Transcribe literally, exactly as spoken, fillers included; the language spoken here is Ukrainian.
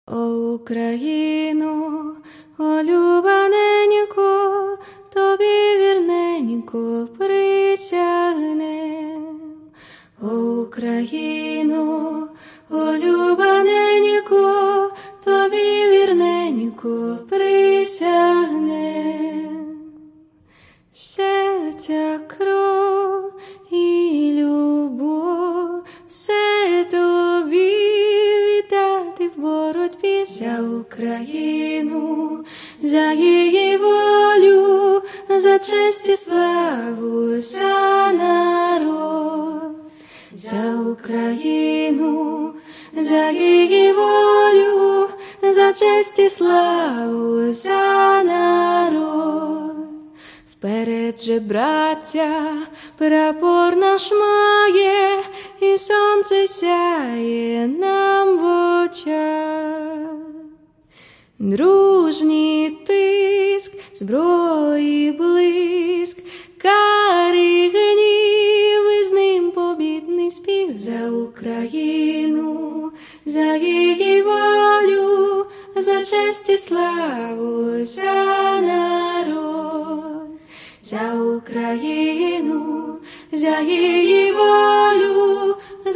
О Україно, о люба ненько, тобі вірненько присягнем. О Україно, о люба ненько, тобі вірненько присягнем. Серця кров і любов, все тобі віддати в боротьбі за Україну, за її волю, за честь і славу, за народ, за Україну, за її волю, за честь і славу, за народ. Вперед же, браття, прапор наш має, і сонце сяє нам в очах. Дружній тиск, зброї блиск, кари гнів, і з ним побідний спів за Україну, за її волю, за честь і славу, за народ. За Україну, за її волю,